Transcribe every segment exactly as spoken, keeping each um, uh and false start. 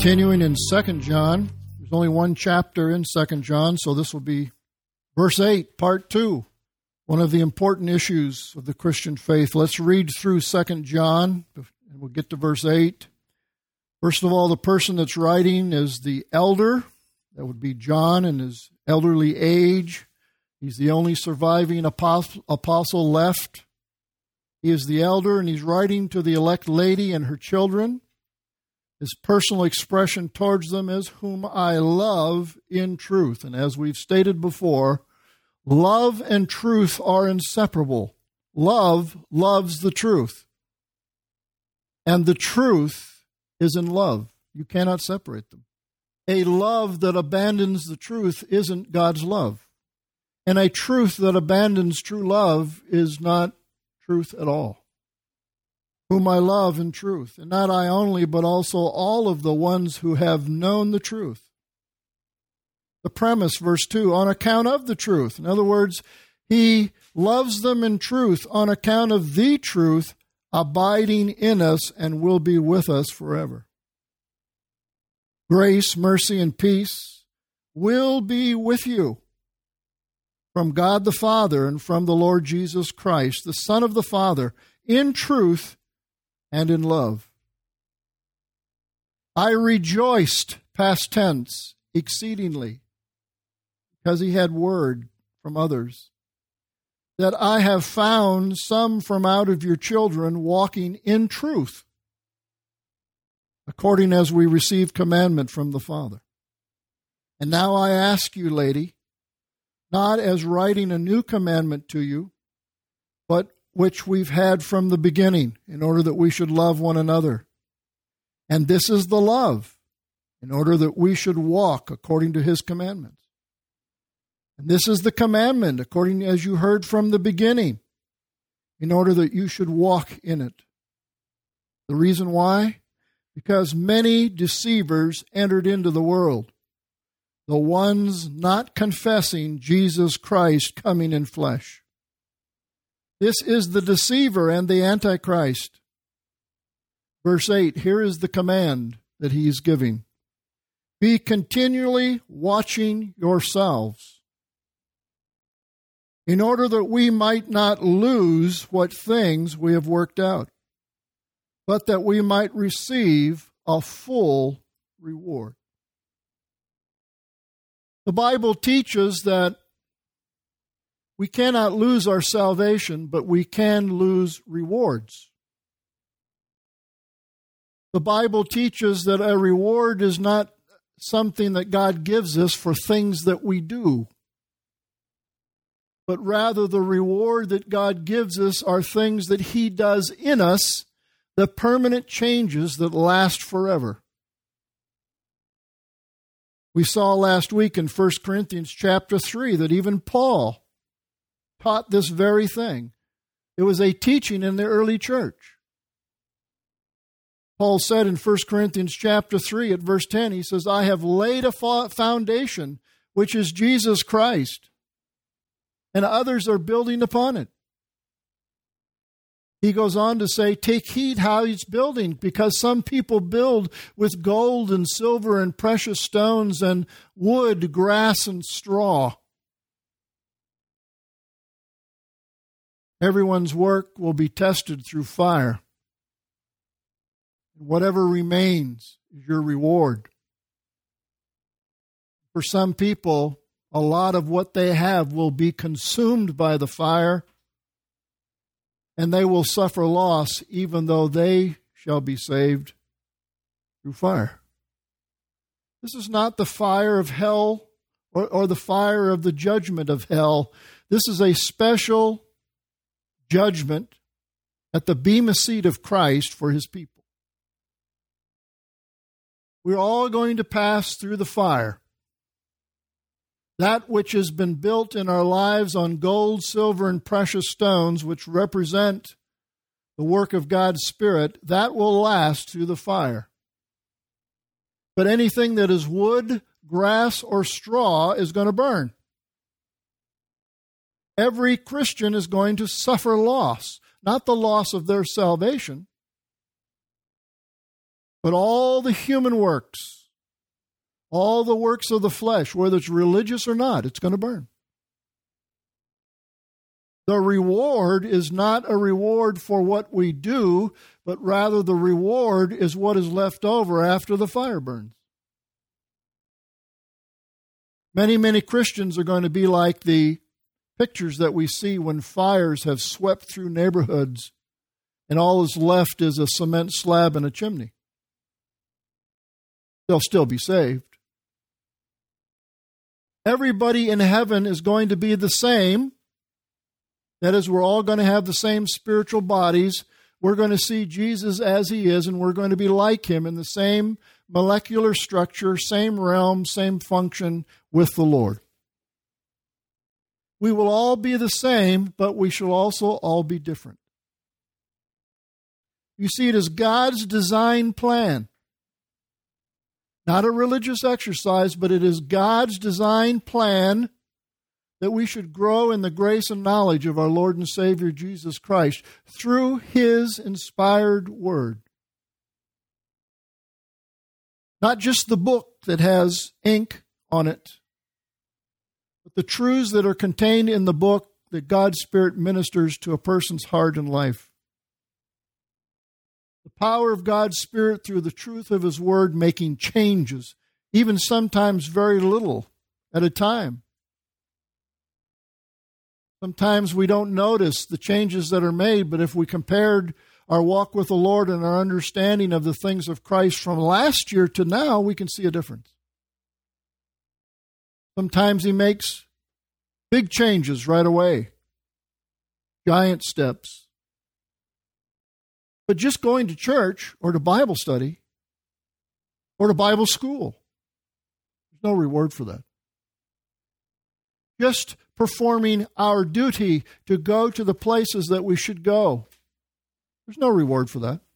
Continuing in Second John, there's only one chapter in Second John, so this will be verse eight, part two, one of the important issues of the Christian faith. Let's read through Second John, and we'll get to verse eight. First of all, the person that's writing is the elder. That would be John in his elderly age. He's the only surviving apostle, apostle left. He is the elder, and he's writing to the elect lady and her children. His personal expression towards them is, whom I love in truth. And as we've stated before, love and truth are inseparable. Love loves the truth. And the truth is in love. You cannot separate them. A love that abandons the truth isn't God's love. And a truth that abandons true love is not truth at all. Whom I love in truth, and not I only, but also all of the ones who have known the truth. The premise, verse two, on account of the truth. In other words, he loves them in truth on account of the truth abiding in us and will be with us forever. Grace, mercy, and peace will be with you from God the Father and from the Lord Jesus Christ, the Son of the Father, in truth and in love. I rejoiced, past tense, exceedingly, because he had word from others, that I have found some from out of your children walking in truth, according as we received commandment from the Father. And now I ask you, lady, not as writing a new commandment to you, but which we've had from the beginning, in order that we should love one another. And this is the love, in order that we should walk according to his commandments. And this is the commandment, according as you heard from the beginning, in order that you should walk in it. The reason why? Because many deceivers entered into the world, the ones not confessing Jesus Christ coming in flesh. This is the deceiver and the Antichrist. Verse eight, here is the command that he is giving. Be continually watching yourselves, in order that we might not lose what things we have worked out, but that we might receive a full reward. The Bible teaches that we cannot lose our salvation, but we can lose rewards. The Bible teaches that a reward is not something that God gives us for things that we do, but rather the reward that God gives us are things that he does in us, the permanent changes that last forever. We saw last week in First Corinthians chapter three that even Paul taught this very thing. It was a teaching in the early church. Paul said in First Corinthians chapter three at verse ten, he says, I have laid a foundation, which is Jesus Christ, and others are building upon it. He goes on to say, take heed how he's building, because some people build with gold and silver and precious stones and wood, grass, and straw. Everyone's work will be tested through fire. Whatever remains is your reward. For some people, a lot of what they have will be consumed by the fire, and they will suffer loss even though they shall be saved through fire. This is not the fire of hell or, or the fire of the judgment of hell. This is a special judgment at the bema seat of Christ for his people. We're all going to pass through the fire. That which has been built in our lives on gold, silver, and precious stones, which represent the work of God's Spirit, that will last through the fire. But anything that is wood, grass, or straw is going to burn. Every Christian is going to suffer loss, not the loss of their salvation, but all the human works All the works of the flesh, whether it's religious or not, it's going to burn. The reward is not a reward for what we do, but rather the reward is what is left over after the fire burns. Many, many Christians are going to be like the pictures that we see when fires have swept through neighborhoods and all is left is a cement slab and a chimney. They'll still be saved. Everybody in heaven is going to be the same. That is, we're all going to have the same spiritual bodies. We're going to see Jesus as he is, and we're going to be like him in the same molecular structure, same realm, same function with the Lord. We will all be the same, but we shall also all be different. You see, it is God's design plan. Not a religious exercise, but it is God's design plan that we should grow in the grace and knowledge of our Lord and Savior Jesus Christ through his inspired word. Not just the book that has ink on it, but the truths that are contained in the book that God's Spirit ministers to a person's heart and life. The power of God's Spirit through the truth of his word making changes, even sometimes very little at a time. Sometimes we don't notice the changes that are made, but if we compared our walk with the Lord and our understanding of the things of Christ from last year to now, we can see a difference. Sometimes he makes big changes right away, giant steps. But just going to church or to Bible study or to Bible school, there's no reward for that. Just performing our duty to go to the places that we should go. There's no reward for that.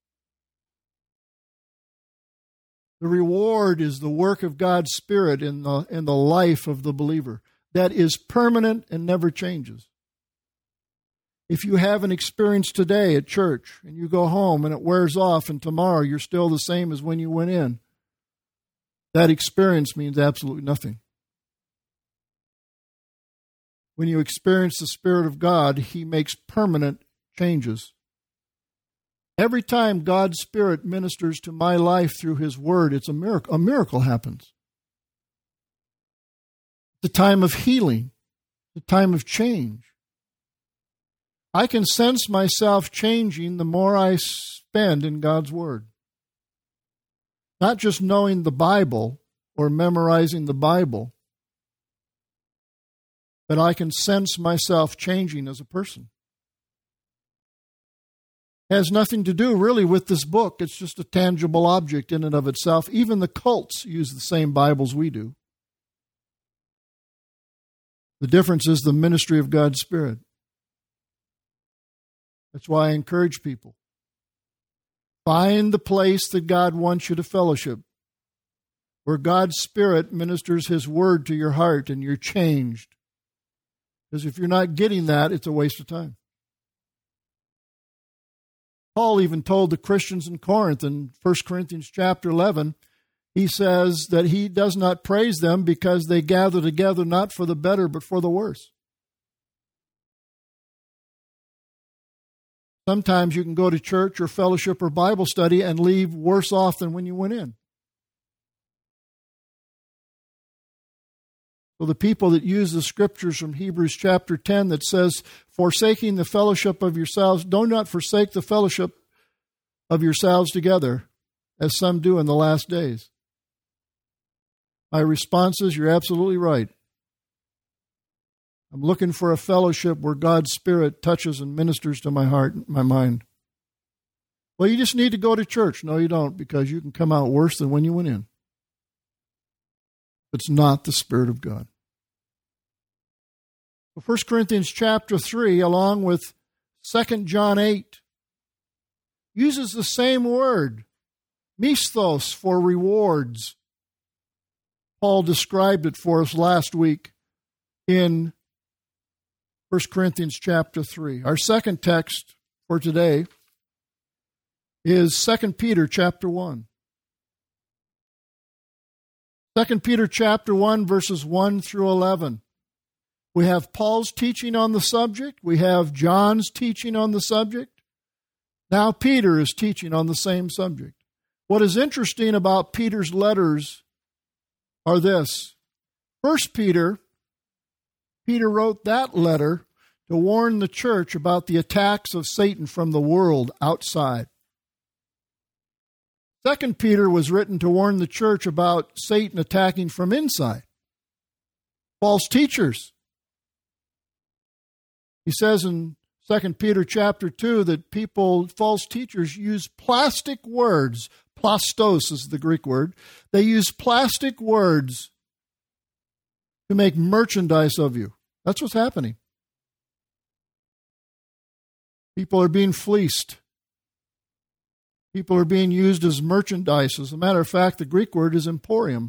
The reward is the work of God's Spirit in the, in the life of the believer that is permanent and never changes. If you have an experience today at church and you go home and it wears off and tomorrow you're still the same as when you went in, that experience means absolutely nothing. When you experience the Spirit of God, he makes permanent changes. Every time God's Spirit ministers to my life through his word, it's a miracle. A miracle happens. It's a time of healing, a time of change. I can sense myself changing the more I spend in God's word. Not just knowing the Bible or memorizing the Bible, but I can sense myself changing as a person. It has nothing to do really with this book. It's just a tangible object in and of itself. Even the cults use the same Bibles we do. The difference is the ministry of God's Spirit. That's why I encourage people. Find the place that God wants you to fellowship, where God's Spirit ministers his word to your heart and you're changed. Because if you're not getting that, it's a waste of time. Paul even told the Christians in Corinth in First Corinthians chapter eleven, he says that he does not praise them because they gather together not for the better but for the worse. Sometimes you can go to church or fellowship or Bible study and leave worse off than when you went in. So the people that use the scriptures from Hebrews chapter ten that says, forsaking the fellowship of yourselves, do not forsake the fellowship of yourselves together, as some do in the last days. My response is, you're absolutely right. I'm looking for a fellowship where God's Spirit touches and ministers to my heart and my mind. Well, you just need to go to church. No, you don't, because you can come out worse than when you went in. It's not the Spirit of God. First Corinthians chapter three, along with Second John eight, uses the same word, misthos, for rewards. Paul described it for us last week in First Corinthians chapter three. Our second text for today is Second Peter chapter one. Second Peter chapter one, verses one through eleven. We have Paul's teaching on the subject. We have John's teaching on the subject. Now Peter is teaching on the same subject. What is interesting about Peter's letters are this. First Peter, Peter wrote that letter to warn the church about the attacks of Satan from the world outside. Second Peter was written to warn the church about Satan attacking from inside. False teachers. He says in Second Peter chapter two that people, false teachers, use plastic words. Plastos is the Greek word. They use plastic words to make merchandise of you. That's what's happening. People are being fleeced. People are being used as merchandise. As a matter of fact, the Greek word is emporium.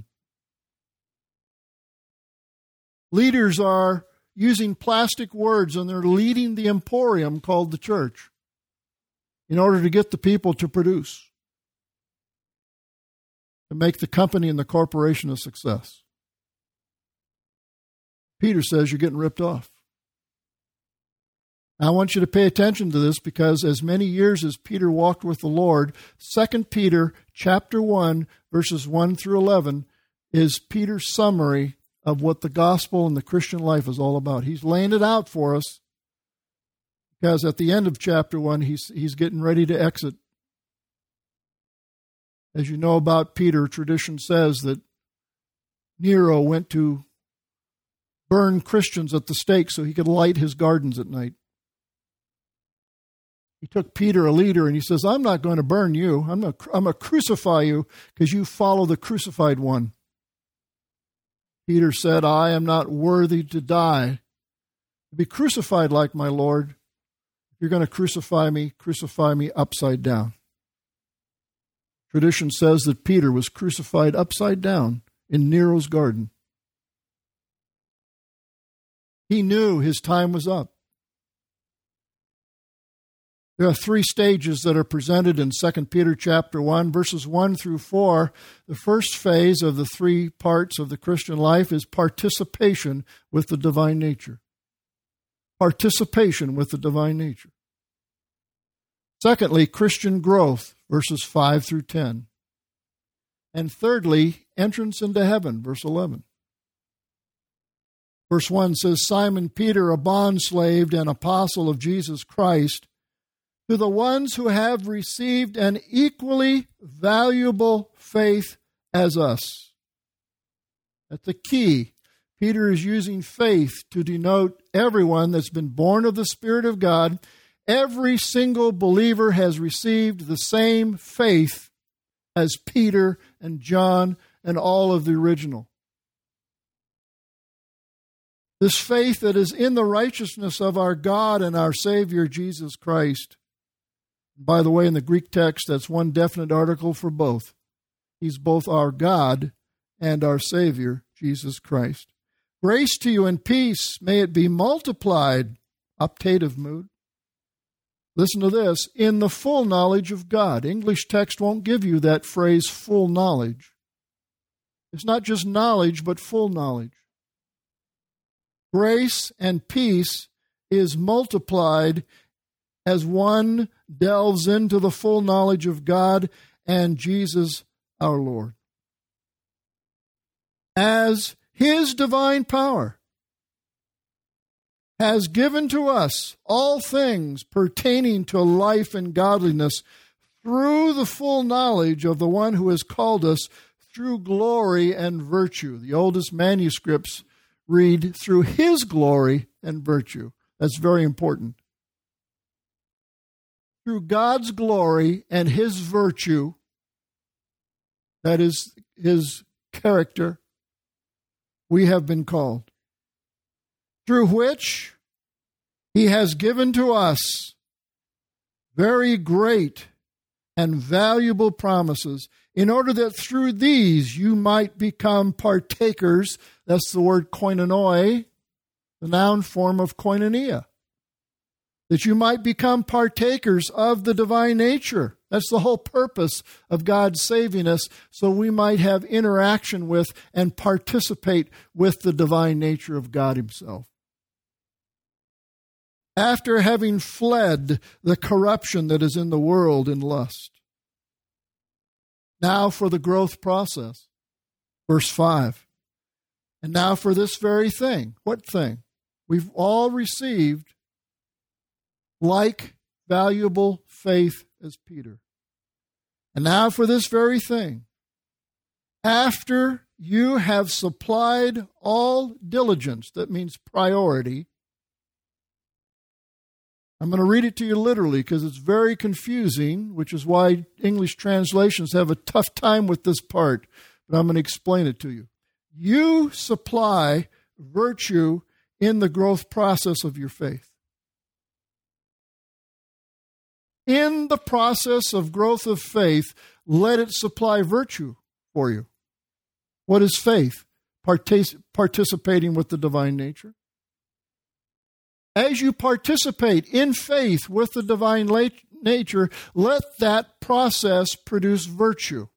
Leaders are using plastic words, and they're leading the emporium called the church in order to get the people to produce, to make the company and the corporation a success. Peter says you're getting ripped off. I want you to pay attention to this because as many years as Peter walked with the Lord, Second Peter chapter one, verses one through eleven, is Peter's summary of what the gospel and the Christian life is all about. He's laying it out for us because at the end of chapter one, he's, he's getting ready to exit. As you know about Peter, tradition says that Nero went to burn Christians at the stake so he could light his gardens at night. He took Peter, a leader, and he says, I'm not going to burn you. I'm going to, I'm going to crucify you because you follow the crucified one. Peter said, I am not worthy to die, to be crucified like my Lord. If you're going to crucify me, crucify me upside down. Tradition says that Peter was crucified upside down in Nero's garden. He knew his time was up. There are three stages that are presented in Second Peter chapter one, verses one through four. The first phase of the three parts of the Christian life is participation with the divine nature. Participation with the divine nature. Secondly, Christian growth, verses five through ten. And thirdly, entrance into heaven, verse eleven. Verse one says, Simon Peter, a bondslave and apostle of Jesus Christ, to the ones who have received an equally valuable faith as us. That's the key. Peter is using faith to denote everyone that's been born of the Spirit of God. Every single believer has received the same faith as Peter and John and all of the original. This faith that is in the righteousness of our God and our Savior, Jesus Christ. By the way, in the Greek text, that's one definite article for both. He's both our God and our Savior, Jesus Christ. Grace to you and peace, may it be multiplied, optative mood. Listen to this, in the full knowledge of God. English text won't give you that phrase, full knowledge. It's not just knowledge, but full knowledge. Grace and peace is multiplied as one delves into the full knowledge of God and Jesus our Lord. As His divine power has given to us all things pertaining to life and godliness through the full knowledge of the one who has called us through glory and virtue. The oldest manuscripts read through His glory and virtue. That's very important. Through God's glory and His virtue, that is His character, we have been called, through which He has given to us very great and valuable promises, in order that through these you might become partakers. That's the word koinonoi, the noun form of koinonia. That you might become partakers of the divine nature, That's the whole purpose of God saving us, so we might have interaction with and participate with the divine nature of God himself. After having fled the corruption that is in the world in lust. Now for the growth process. Verse five. And now for this very thing. What thing? We've all received like valuable faith as Peter. And now for this very thing. After you have supplied all diligence, that means priority. I'm going to read it to you literally because it's very confusing, which is why English translations have a tough time with this part. But I'm going to explain it to you. You supply virtue in the growth process of your faith. In the process of growth of faith, let it supply virtue for you. What is faith? Partic- participating with the divine nature. As you participate in faith with the divine la- nature, let that process produce virtue.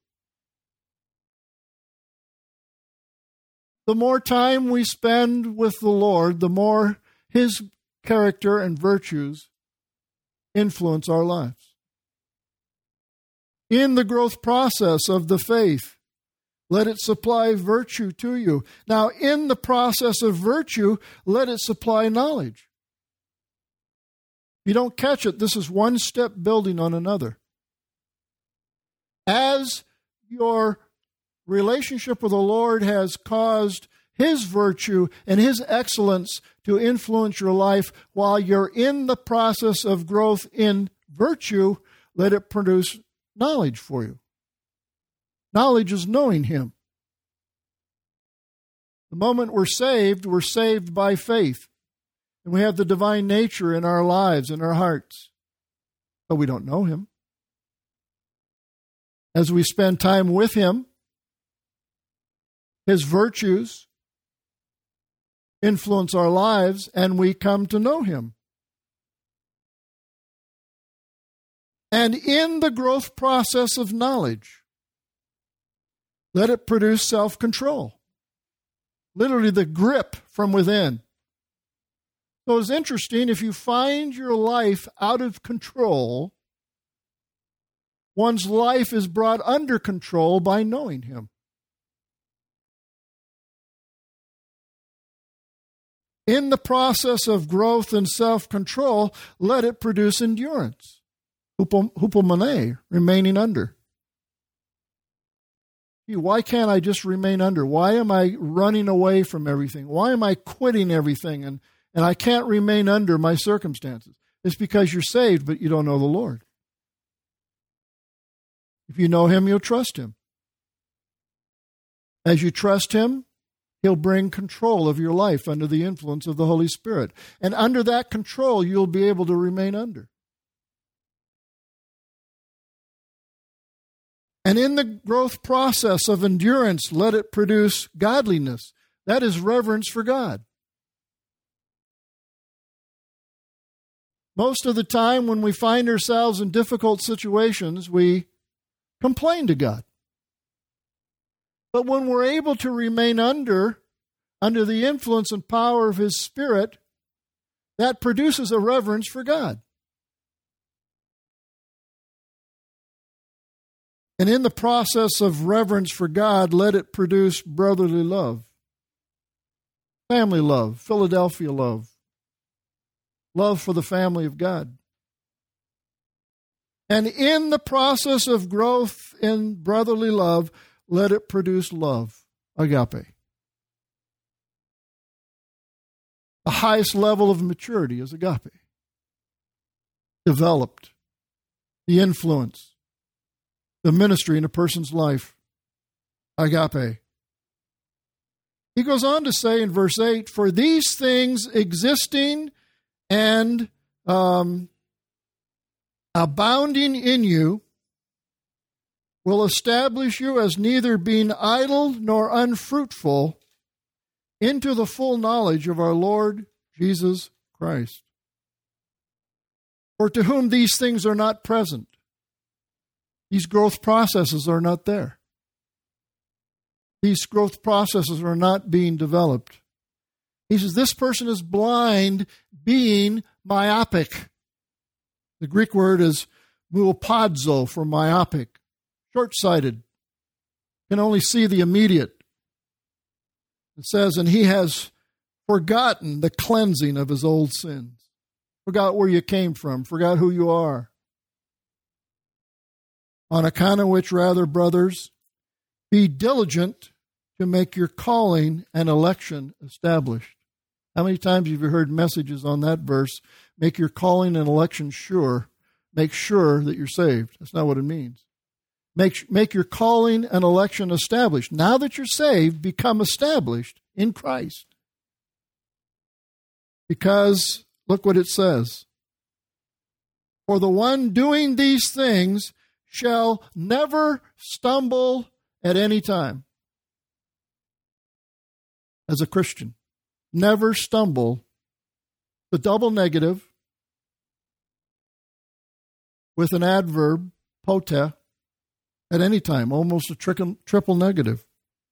The more time we spend with the Lord, the more his character and virtues influence our lives. In the growth process of the faith, let it supply virtue to you. Now, in the process of virtue, let it supply knowledge. If you don't catch it, this is one step building on another. As your relationship with the Lord has caused his virtue and his excellence to influence your life while you're in the process of growth in virtue, let it produce knowledge for you. Knowledge is knowing him. The moment we're saved, we're saved by faith. And we have the divine nature in our lives, in our hearts. But we don't know him. As we spend time with him, his virtues influence our lives, and we come to know him. And in the growth process of knowledge, let it produce self-control. Literally the grip from within. So it's interesting, if you find your life out of control, one's life is brought under control by knowing him. In the process of growth and self-control, let it produce endurance. Hupomone, remaining under. Why can't I just remain under? Why am I running away from everything? Why am I quitting everything and, and I can't remain under my circumstances? It's because you're saved, but you don't know the Lord. If you know him, you'll trust him. As you trust him, he'll bring control of your life under the influence of the Holy Spirit. And under that control, you'll be able to remain under. And in the growth process of endurance, let it produce godliness. That is reverence for God. Most of the time when we find ourselves in difficult situations, we complain to God. But when we're able to remain under, under the influence and power of his Spirit, that produces a reverence for God. And in the process of reverence for God, let it produce brotherly love, family love, Philadelphia love, love for the family of God. And in the process of growth in brotherly love, let it produce love, agape. The highest level of maturity is agape. Developed. The influence. The ministry in a person's life. Agape. He goes on to say in verse eight, for these things existing and um, abounding in you will establish you as neither being idle nor unfruitful into the full knowledge of our Lord Jesus Christ. For to whom these things are not present, These growth processes are not there. These growth processes are not being developed. He says this person is blind, being myopic. The Greek word is muopadzo for myopic, short-sighted, can only see the immediate. It says, and he has forgotten the cleansing of his old sins. Forgot where you came from, forgot who you are. On account of which, rather, brothers, be diligent to make your calling and election established. How many times have you heard messages on that verse? Make your calling and election sure. Make sure that you're saved. That's not what it means. Make, make your calling and election established. Now that you're saved, become established in Christ. Because, look what it says. For the one doing these things shall never stumble at any time. As a Christian, never stumble. The double negative with an adverb, pote, at any time, almost a triple, triple negative.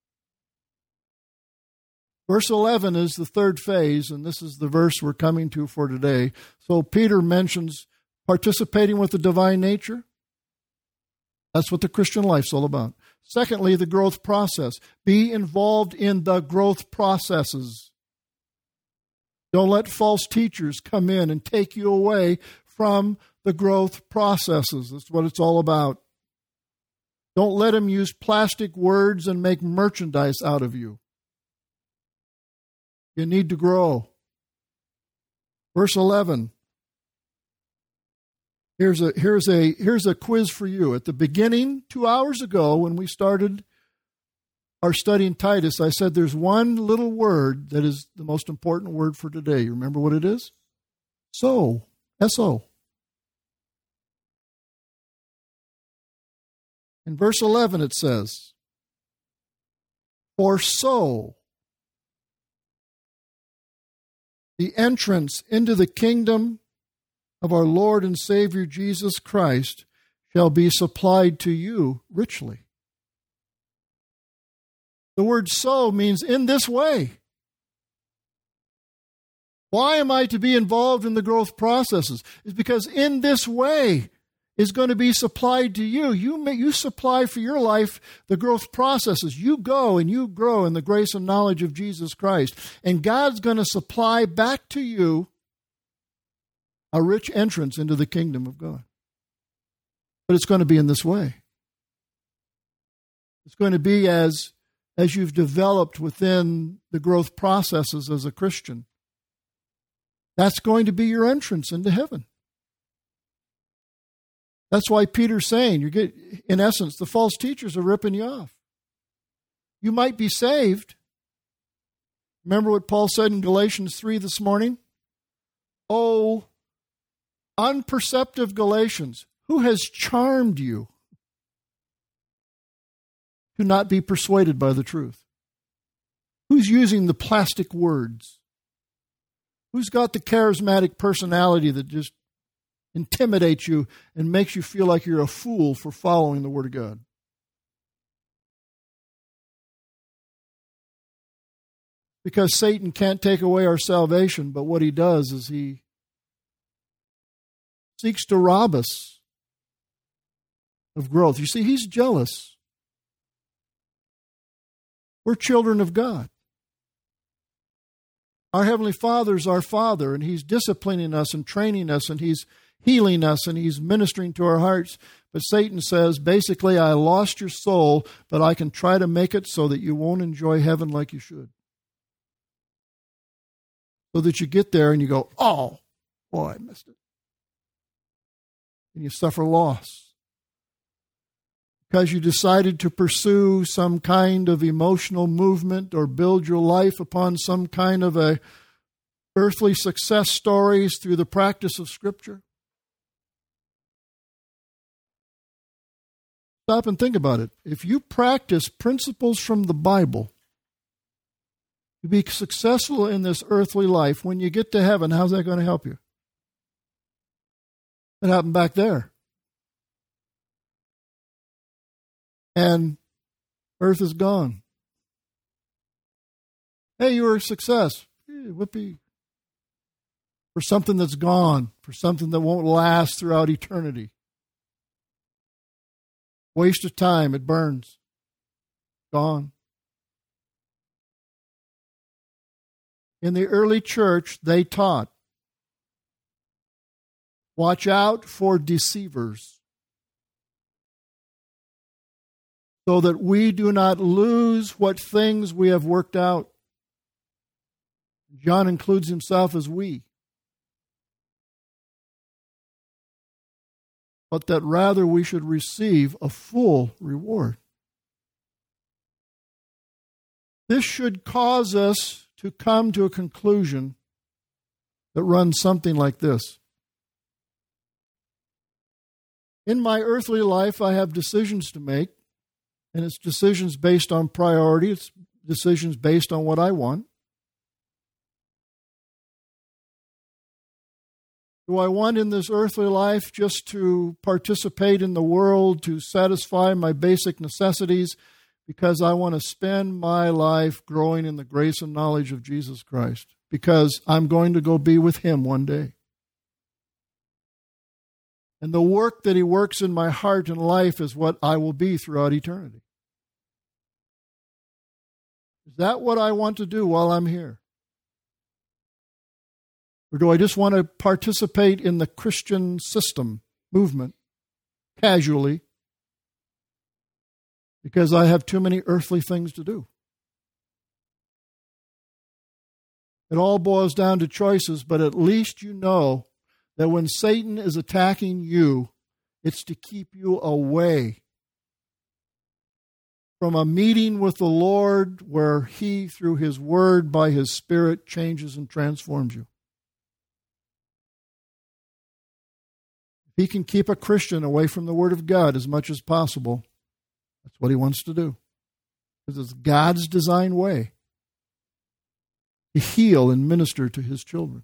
Verse eleven is the third phase, and this is the verse we're coming to for today. So Peter mentions participating with the divine nature. That's what the Christian life's all about. Secondly, the growth process. Be involved in the growth processes. Don't let false teachers come in and take you away from the growth processes. That's what it's all about. Don't let them use plastic words and make merchandise out of you. You need to grow. Verse eleven. Here's a, here's a, here's a quiz for you. At the beginning, two hours ago, when we started our study in Titus, I said there's one little word that is the most important word for today. You remember what it is? So. S O. In verse eleven it says, for so the entrance into the kingdom of our Lord and Savior Jesus Christ shall be supplied to you richly. The word so means in this way. Why am I to be involved in the growth processes? It's because in this way is going to be supplied to you. You may, you supply for your life the growth processes. You go and you grow in the grace and knowledge of Jesus Christ. And God's going to supply back to you a rich entrance into the kingdom of God. But it's going to be in this way. It's going to be as, as you've developed within the growth processes as a Christian. That's going to be your entrance into heaven. That's why Peter's saying, you get, in essence, the false teachers are ripping you off. You might be saved. Remember what Paul said in Galatians three this morning? Oh, unperceptive Galatians, who has charmed you to not be persuaded by the truth? Who's using the plastic words? Who's got the charismatic personality that just intimidates you and makes you feel like you're a fool for following the Word of God? Because Satan can't take away our salvation, but what he does is he seeks to rob us of growth. You see, he's jealous. We're children of God. Our Heavenly Father is our Father, and He's disciplining us and training us, and He's healing us, and He's ministering to our hearts. But Satan says, basically, I lost your soul, but I can try to make it so that you won't enjoy heaven like you should. So that you get there and you go, oh, boy, I missed it. And you suffer loss. Because you decided to pursue some kind of emotional movement or build your life upon some kind of a earthly success stories through the practice of Scripture. Stop and think about it. If you practice principles from the Bible to be successful in this earthly life, when you get to heaven, how's that going to help you? It happened back there. and earth is gone. Hey, you were a success. Whoopee. For something that's gone, for something that won't last throughout eternity. Waste of time, it burns. Gone. In the early church, they taught, watch out for deceivers, so that we do not lose what things we have worked out. John includes himself as we. But that rather we should receive a full reward. This should cause us to come to a conclusion that runs something like this. In my earthly life, I have decisions to make, and it's decisions based on priority. It's decisions based on what I want. Do I want in this earthly life just to participate in the world, to satisfy my basic necessities, because I want to spend my life growing in the grace and knowledge of Jesus Christ, because I'm going to go be with Him one day? And the work that He works in my heart and life is what I will be throughout eternity. Is that what I want to do while I'm here? Or do I just want to participate in the Christian system, movement, casually, because I have too many earthly things to do? It all boils down to choices, but at least you know that when Satan is attacking you, it's to keep you away from a meeting with the Lord where He, through His Word, by His Spirit, changes and transforms you. He can keep a Christian away from the Word of God as much as possible. That's what He wants to do. Because it's God's design way to heal and minister to His children.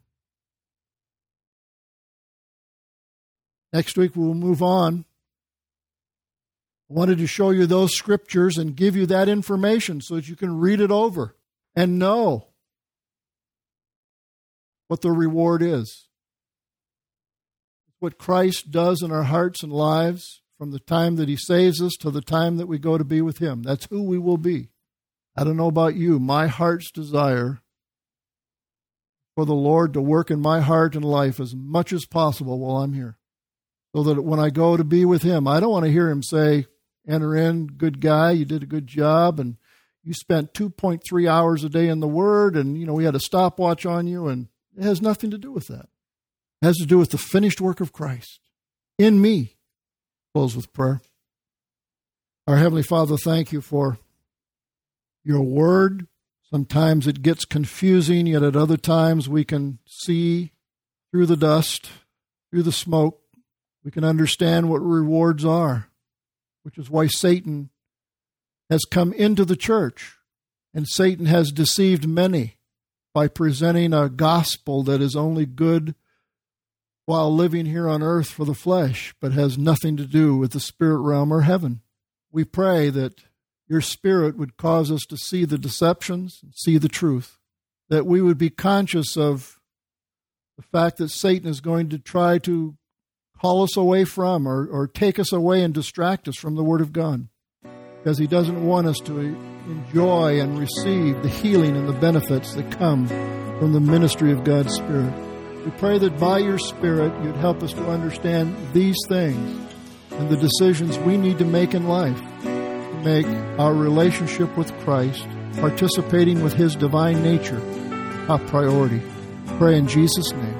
Next week we'll move on. I wanted to show you those scriptures and give you that information so that you can read it over and know what the reward is. What Christ does in our hearts and lives from the time that He saves us to the time that we go to be with Him. That's who we will be. I don't know about you. My heart's desire for the Lord to work in my heart and life as much as possible while I'm here. So that when I go to be with Him, I don't want to hear Him say, enter in, good guy, you did a good job, and you spent two point three hours a day in the Word, and you know we had a stopwatch on you, and it has nothing to do with that. It has to do with the finished work of Christ in me. Close with prayer. Our Heavenly Father, thank You for Your Word. Sometimes it gets confusing, yet at other times we can see through the dust, through the smoke. We can understand what rewards are, which is why Satan has come into the church, and Satan has deceived many by presenting a gospel that is only good while living here on earth for the flesh, but has nothing to do with the spirit realm or heaven. We pray that Your Spirit would cause us to see the deceptions and see the truth, that we would be conscious of the fact that Satan is going to try to call us away from or, or take us away and distract us from the Word of God, because he doesn't want us to enjoy and receive the healing and the benefits that come from the ministry of God's Spirit. We pray that by Your Spirit, You'd help us to understand these things and the decisions we need to make in life to make our relationship with Christ, participating with His divine nature, top priority. Pray in Jesus' name.